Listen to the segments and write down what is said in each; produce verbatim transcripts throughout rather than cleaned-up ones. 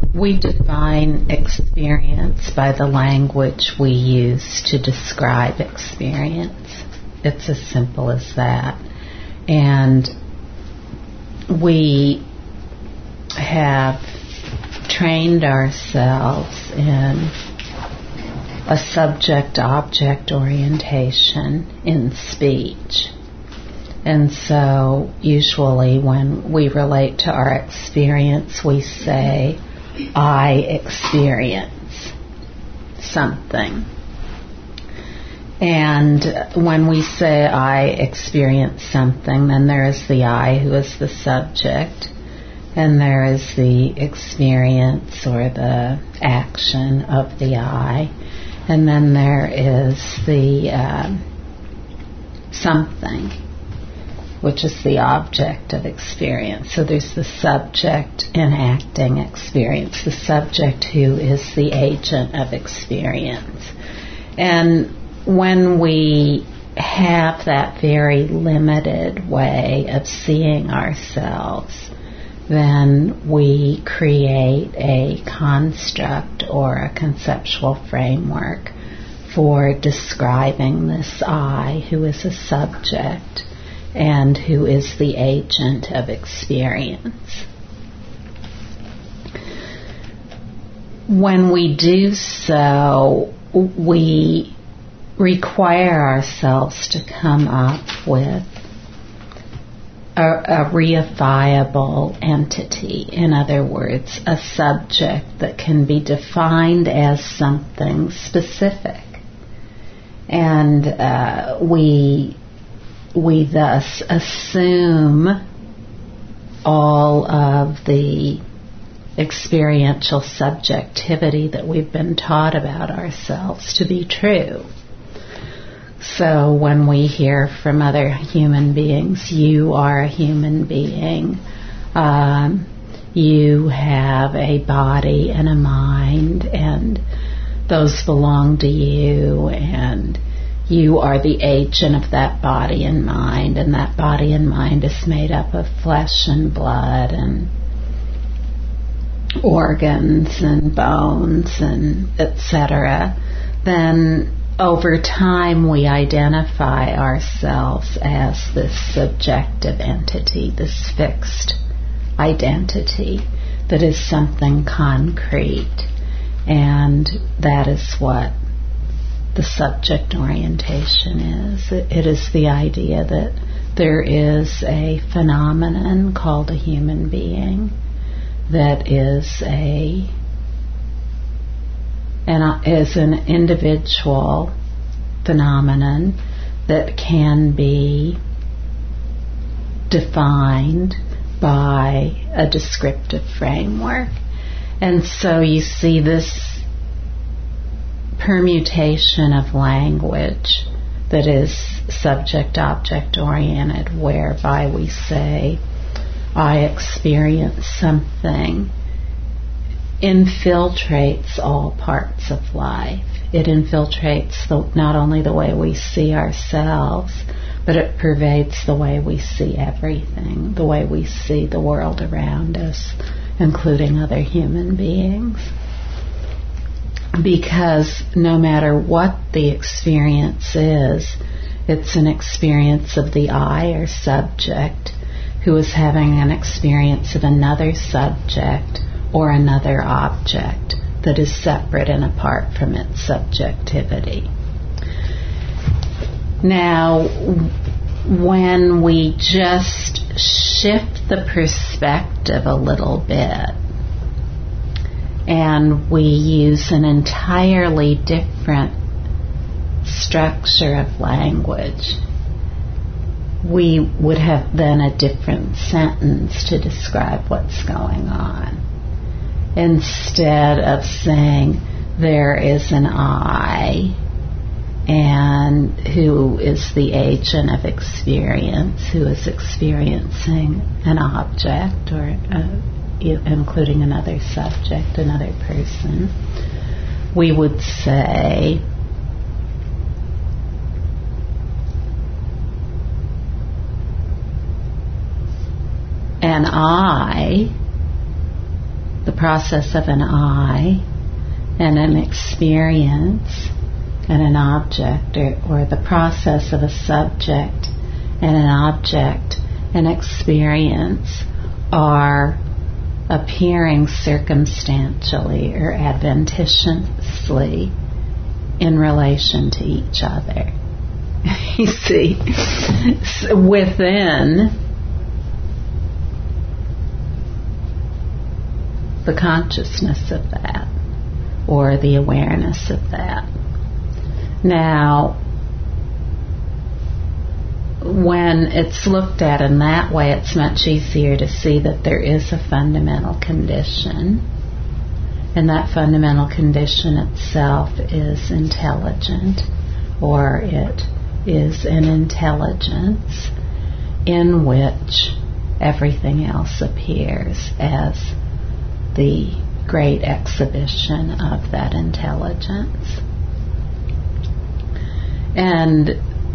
We define experience by the language we use to describe experience. It's as simple as that. And we have trained ourselves in a subject-object orientation in speech. And so usually when we relate to our experience, we say, I experience something. And when we say I experience something, then there is the I who is the subject, and there is the experience or the action of the I, and then there is the uh, something, which is the object of experience. So there's the subject enacting experience, the subject who is the agent of experience. And when we have that very limited way of seeing ourselves, then we create a construct or a conceptual framework for describing this I who is a subject and who is the agent of experience. When we do so, we require ourselves to come up with a, a reifiable entity. In other words, a subject that can be defined as something specific. And uh, we we thus assume all of the experiential subjectivity that we've been taught about ourselves to be true. So when we hear from other human beings, you are a human being, um, you have a body and a mind, and those belong to you, and you are the agent of that body and mind, and that body and mind is made up of flesh and blood and organs and bones and et cetera, then over time we identify ourselves as this subjective entity, this fixed identity that is something concrete. And that is what the subject orientation is. It, it is the idea that there is a phenomenon called a human being that is a and is an individual phenomenon that can be defined by a descriptive framework. And so you see this permutation of language that is subject-object oriented, whereby we say, I experience something, infiltrates all parts of life. It infiltrates the, not only the way we see ourselves, but it pervades the way we see everything, the way we see the world around us, including other human beings. Because no matter what the experience is, it's an experience of the I or subject who is having an experience of another subject or another object that is separate and apart from its subjectivity. Now, when we just shift the perspective a little bit and we use an entirely different structure of language, we would have then a different sentence to describe what's going on. Instead of saying there is an I and who is the agent of experience, who is experiencing an object or uh, including another subject, another person, we would say an I, the process of an I and an experience and an object, or, or the process of a subject and an object and experience are appearing circumstantially or adventitiously in relation to each other. You see, within the consciousness of that, or the awareness of that. Now, when it's looked at in that way, it's much easier to see that there is a fundamental condition, and that fundamental condition itself is intelligent, or it is an intelligence in which everything else appears as the great exhibition of that intelligence. And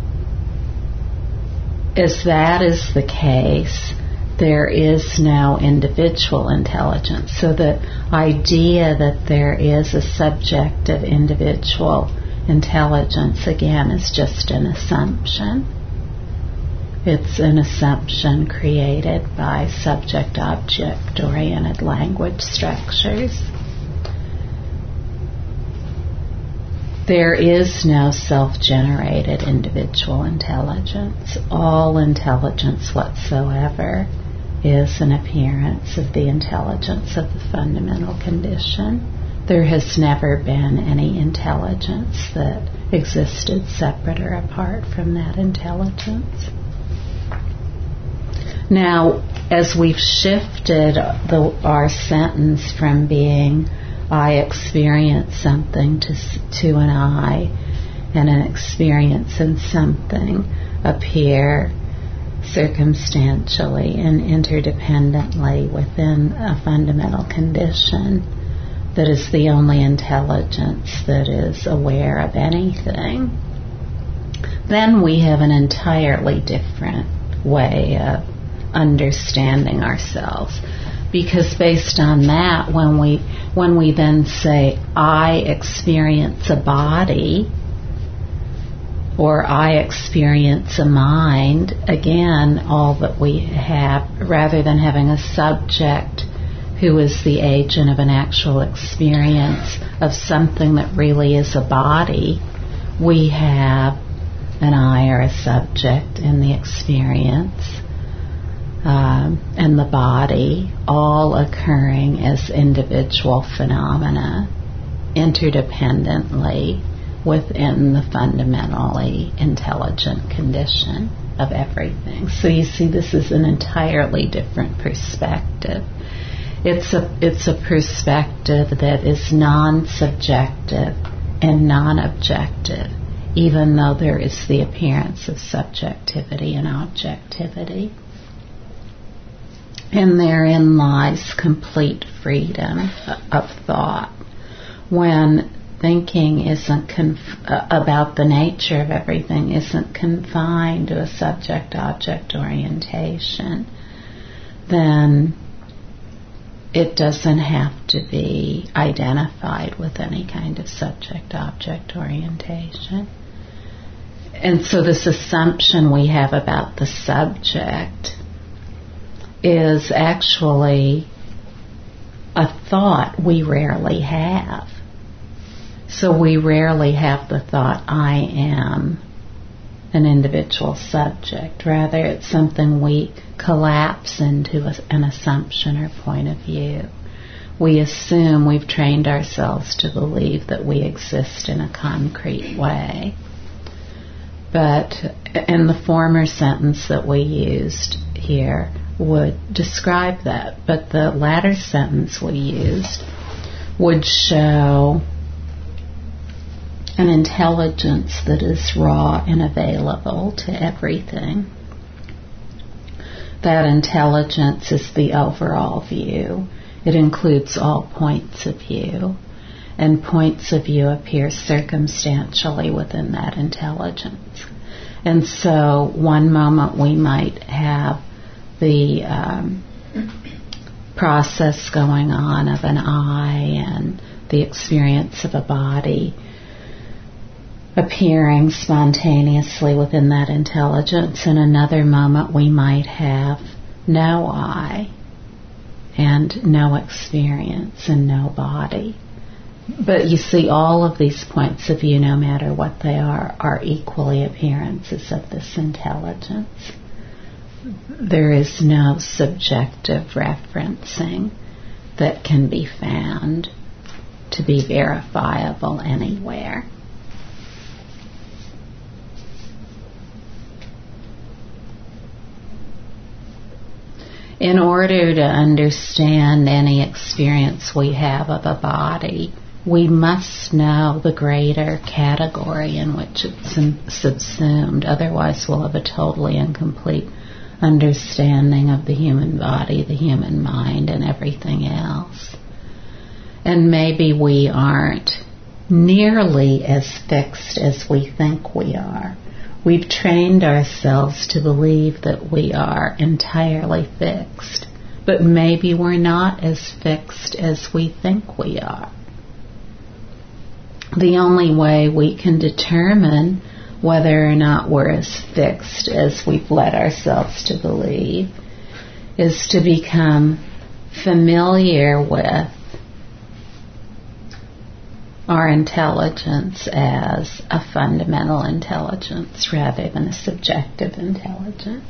as that is the case, there is no individual intelligence. So the idea that there is a subjective individual intelligence, again, is just an assumption. It's an assumption created by subject-object oriented language structures. There is no self-generated individual intelligence. All intelligence whatsoever is an appearance of the intelligence of the fundamental condition. There has never been any intelligence that existed separate or apart from that intelligence. Now, as we've shifted the, our sentence from being I experience something to, to an I, and an experience and something appear circumstantially and interdependently within a fundamental condition that is the only intelligence that is aware of anything, then we have an entirely different way of understanding ourselves. Because based on that, when we when we then say, I experience a body, or I experience a mind, again, all that we have, rather than having a subject who is the agent of an actual experience of something that really is a body, we have an I or a subject in the experience. Um, and the body, all occurring as individual phenomena interdependently within the fundamentally intelligent condition of everything. So you see, this is an entirely different perspective. It's a, it's a perspective that is non-subjective and non-objective, even though there is the appearance of subjectivity and objectivity. And therein lies complete freedom of thought. When thinking isn't conf- about the nature of everything isn't confined to a subject-object orientation, then it doesn't have to be identified with any kind of subject-object orientation. And so this assumption we have about the subject is actually a thought we rarely have. So we rarely have the thought, I am an individual subject. Rather, it's something we collapse into a, an assumption or point of view. We assume, we've trained ourselves to believe that we exist in a concrete way. But in the former sentence that we used here would describe that. But the latter sentence we used would show an intelligence that is raw and available to everything. That intelligence is the overall view. It includes all points of view, and points of view appear circumstantially within that intelligence. And so one moment we might have the um, process going on of an I and the experience of a body appearing spontaneously within that intelligence. In another moment we might have no I and no experience and no body. But you see, all of these points of view, no matter what they are, are equally appearances of this intelligence. There is no subjective referencing that can be found to be verifiable anywhere. In order to understand any experience we have of a body, we must know the greater category in which it's subsumed. Otherwise, we'll have a totally incomplete understanding of the human body, the human mind, and everything else. And maybe we aren't nearly as fixed as we think we are. We've trained ourselves to believe that we are entirely fixed, but maybe we're not as fixed as we think we are. The only way we can determine whether or not we're as fixed as we've led ourselves to believe is to become familiar with our intelligence as a fundamental intelligence rather than a subjective intelligence.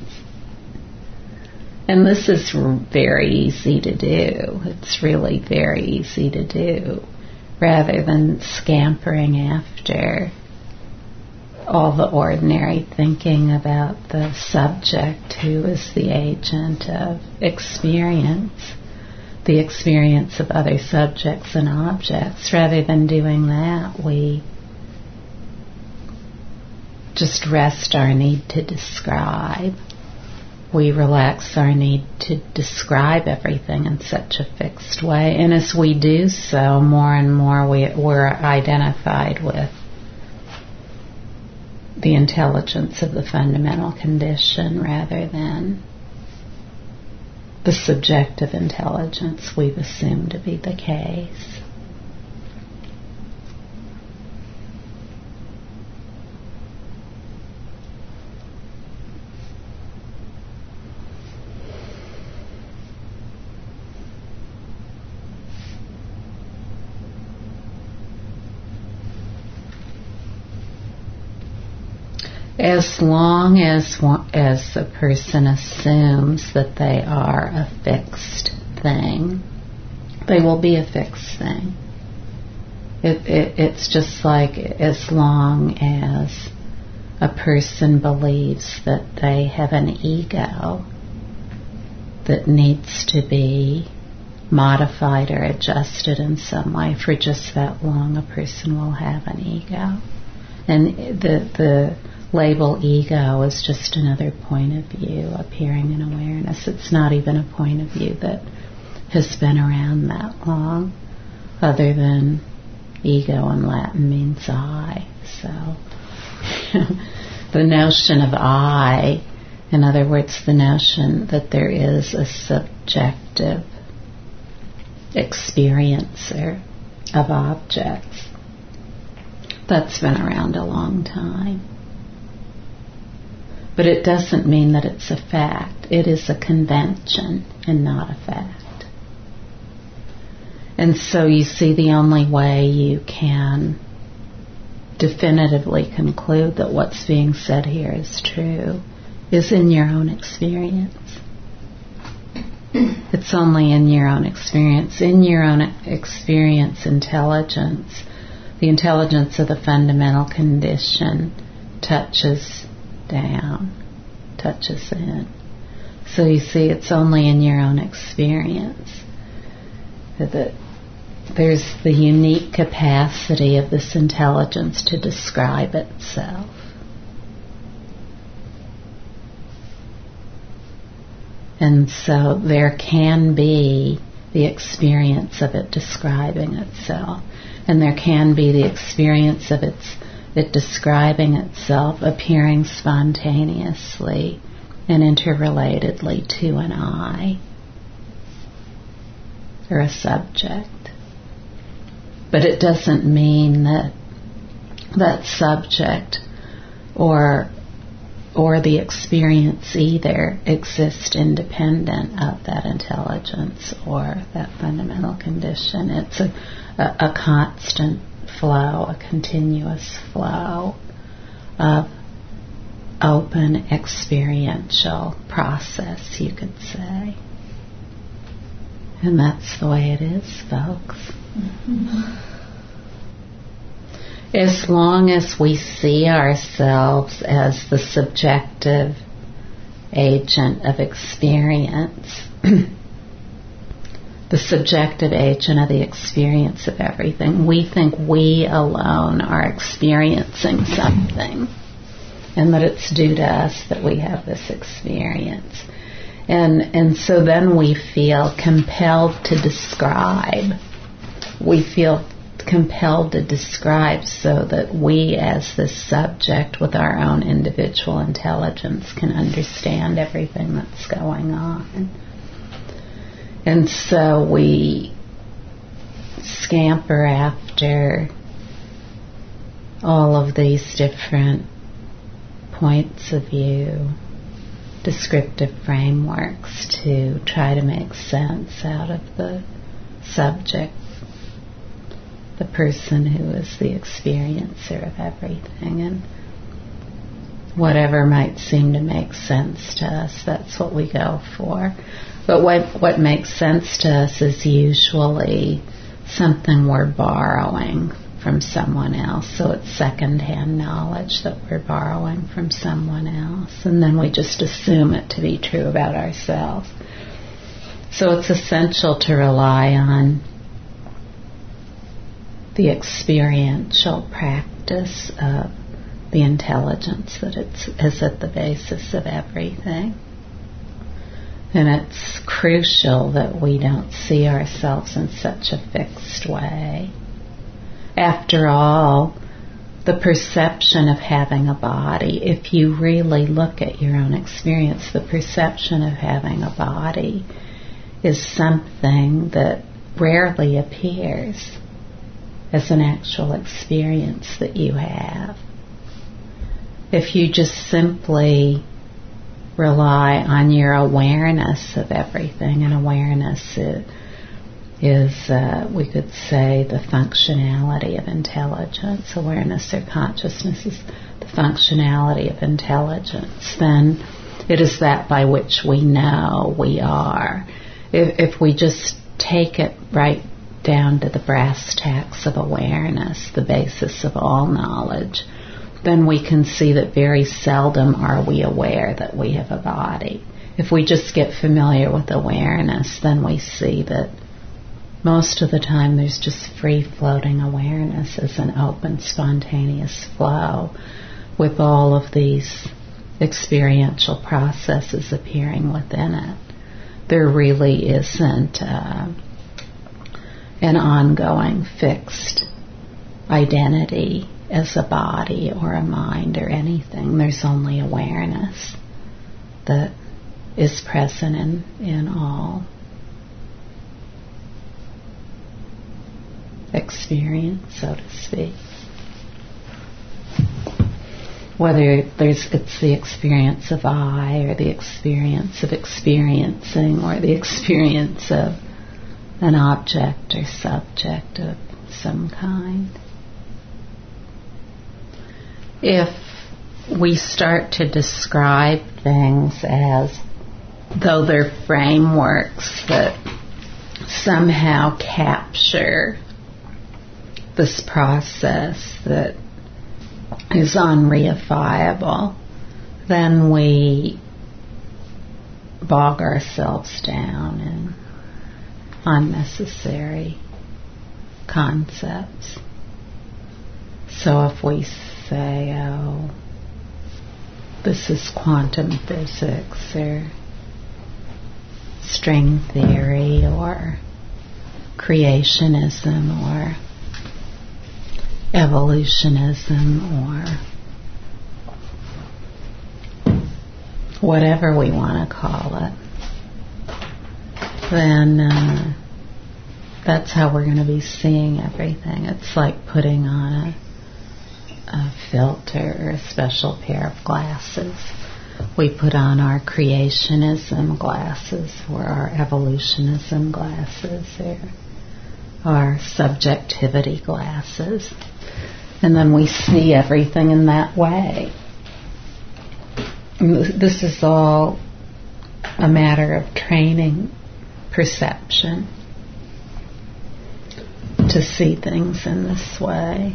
And this is very easy to do. It's really very easy to do, rather than scampering after all the ordinary thinking about the subject who is the agent of experience, the experience of other subjects and objects. Rather than doing that, we just rest our need to describe. We relax our need to describe everything in such a fixed way. And as we do so, more and more we, we're identified with the intelligence of the fundamental condition rather than the subjective intelligence we've assumed to be the case. As long as as the person assumes that they are a fixed thing, they will be a fixed thing. It, it, it's just like as long as a person believes that they have an ego that needs to be modified or adjusted in some way, for just that long a person will have an ego. And the the label ego is just another point of view appearing in awareness. It's not even a point of view that has been around that long, other than ego in Latin means I. So the notion of I, in other words, the notion that there is a subjective experiencer of objects, that's been around a long time. But it doesn't mean that it's a fact. It is a convention and not a fact. And so you see, the only way you can definitively conclude that what's being said here is true is in your own experience. It's only in your own experience. In your own experience, intelligence, the intelligence of the fundamental condition touches down, touches in. So you see, it's only in your own experience that there's the unique capacity of this intelligence to describe itself. And so there can be the experience of it describing itself, and there can be the experience of its it describing itself appearing spontaneously and interrelatedly to an I. or a subject. But it doesn't mean that that subject or or the experience either exist independent of that intelligence or that fundamental condition. It's a, a, a constant flow, a continuous flow of open experiential process, you could say. And that's the way it is, folks. Mm-hmm. As long as we see ourselves as the subjective agent of experience, the subjective agent of the experience of everything, we think we alone are experiencing something, and that it's due to us that we have this experience. And and so then we feel compelled to describe. We feel compelled to describe so that we as this subject with our own individual intelligence can understand everything that's going on. And so we scamper after all of these different points of view, descriptive frameworks to try to make sense out of the subject, the person who is the experiencer of everything, and whatever might seem to make sense to us, that's what we go for. But what what makes sense to us is usually something we're borrowing from someone else. So it's secondhand knowledge that we're borrowing from someone else, and then we just assume it to be true about ourselves. So it's essential to rely on the experiential practice of the intelligence that it's, is at the basis of everything. And it's crucial that we don't see ourselves in such a fixed way. After all, the perception of having a body, if you really look at your own experience, the perception of having a body is something that rarely appears as an actual experience that you have. If you just simply rely on your awareness of everything, and awareness is, is uh, we could say, the functionality of intelligence. Awareness or consciousness is the functionality of intelligence. Then it is that by which we know we are. If, if we just take it right down to the brass tacks of awareness, the basis of all knowledge, then we can see that very seldom are we aware that we have a body. If we just get familiar with awareness, then we see that most of the time there's just free-floating awareness as an open, spontaneous flow with all of these experiential processes appearing within it. There really isn't uh, an ongoing fixed identity as a body or a mind or anything. There's only awareness that is present in, in all experience, so to speak. Whether there's it's the experience of I, or the experience of experiencing, or the experience of an object or subject of some kind. If we start to describe things as though they're frameworks that somehow capture this process that is unreifiable, then we bog ourselves down in unnecessary concepts. So if we say, oh, this is quantum physics or string theory or creationism or evolutionism or whatever we want to call it, then uh, that's how we're going to be seeing everything. It's like putting on a, a filter or a special pair of glasses. We put on our creationism glasses or our evolutionism glasses or our subjectivity glasses. And then we see everything in that way. This is all a matter of training perception to see things in this way.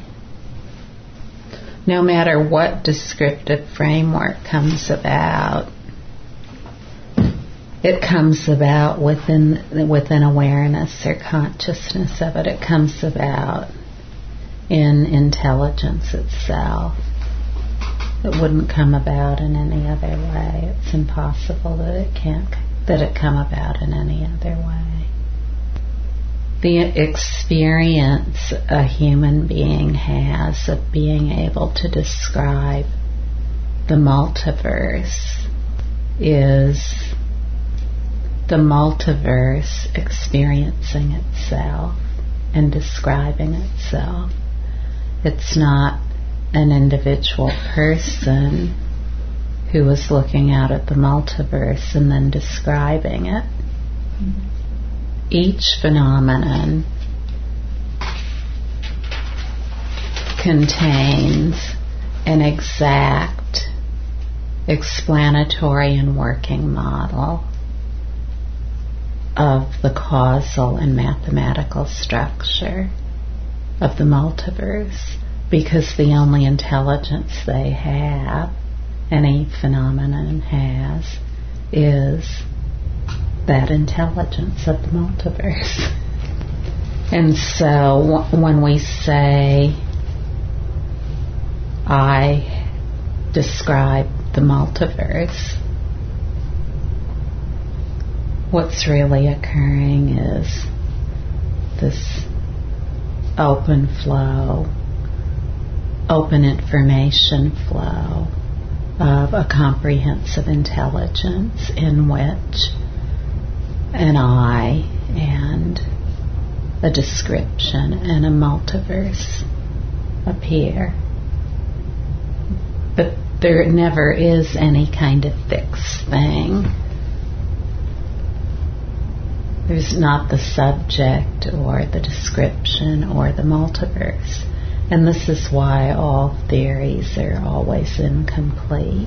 No matter what descriptive framework comes about, it comes about within within awareness or consciousness of it. It comes about in intelligence itself. It wouldn't come about in any other way. It's impossible that it can't that it come about in any other way. The experience a human being has of being able to describe the multiverse is the multiverse experiencing itself and describing itself. It's not an individual person who is looking out at the multiverse and then describing it. Mm-hmm. Each phenomenon contains an exact explanatory and working model of the causal and mathematical structure of the multiverse, because the only intelligence they have, any phenomenon has, is that intelligence of the multiverse. And so w- when we say, I describe the multiverse, what's really occurring is this open flow, open information flow of a comprehensive intelligence in which an I and a description and a multiverse appear. But there never is any kind of fixed thing. There's not the subject or the description or the multiverse. And this is why all theories are always incomplete.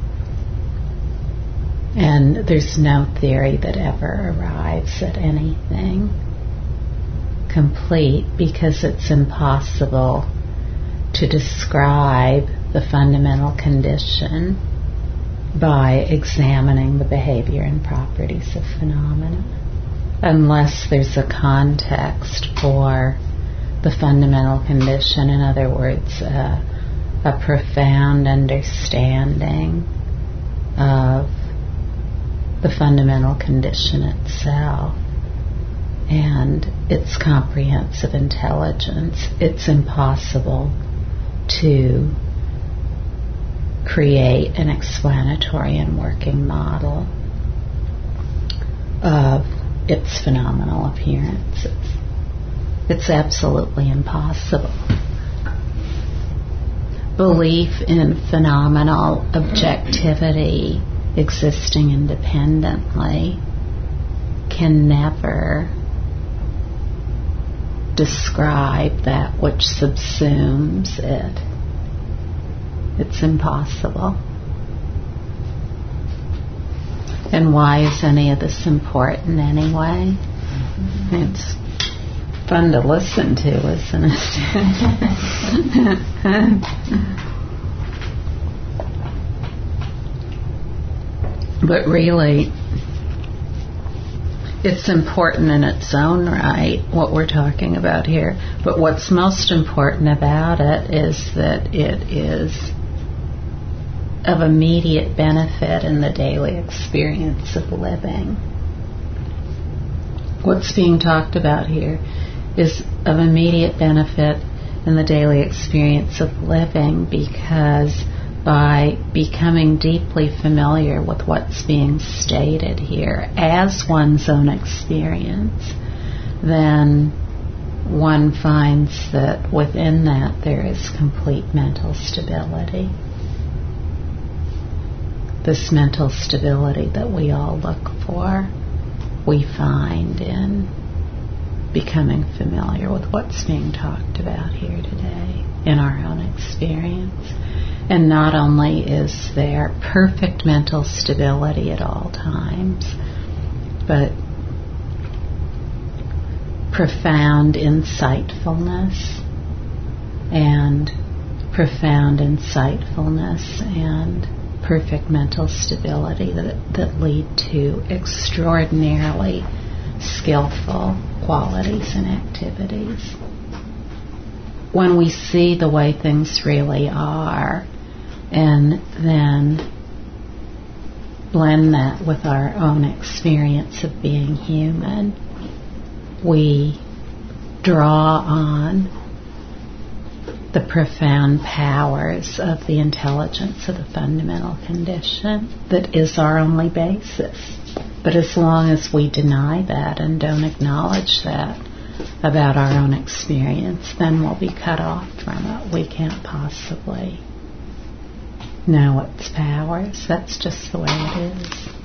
And there's no theory that ever arrives at anything complete, because it's impossible to describe the fundamental condition by examining the behavior and properties of phenomena, unless there's a context for the fundamental condition. In other words, uh, a profound understanding of the fundamental condition itself and its comprehensive intelligence. It's impossible to create an explanatory and working model of its phenomenal appearances. It's absolutely impossible. Belief in phenomenal objectivity existing independently can never describe that which subsumes it. It's impossible. And why is any of this important anyway? Mm-hmm. It's fun to listen to, isn't it? But really, it's important in its own right, what we're talking about here. But what's most important about it is that it is of immediate benefit in the daily experience of living. What's being talked about here is of immediate benefit in the daily experience of living, because by becoming deeply familiar with what's being stated here as one's own experience, then one finds that within that there is complete mental stability. This mental stability that we all look for, we find in becoming familiar with what's being talked about here today in our own experience. And not only is there perfect mental stability at all times, but profound insightfulness and profound insightfulness and perfect mental stability that, that lead to extraordinarily skillful qualities and activities. When we see the way things really are and then blend that with our own experience of being human, we draw on the profound powers of the intelligence of the fundamental condition that is our only basis. But as long as we deny that and don't acknowledge that about our own experience, then we'll be cut off from it. We can't possibly know its powers. That's just the way it is.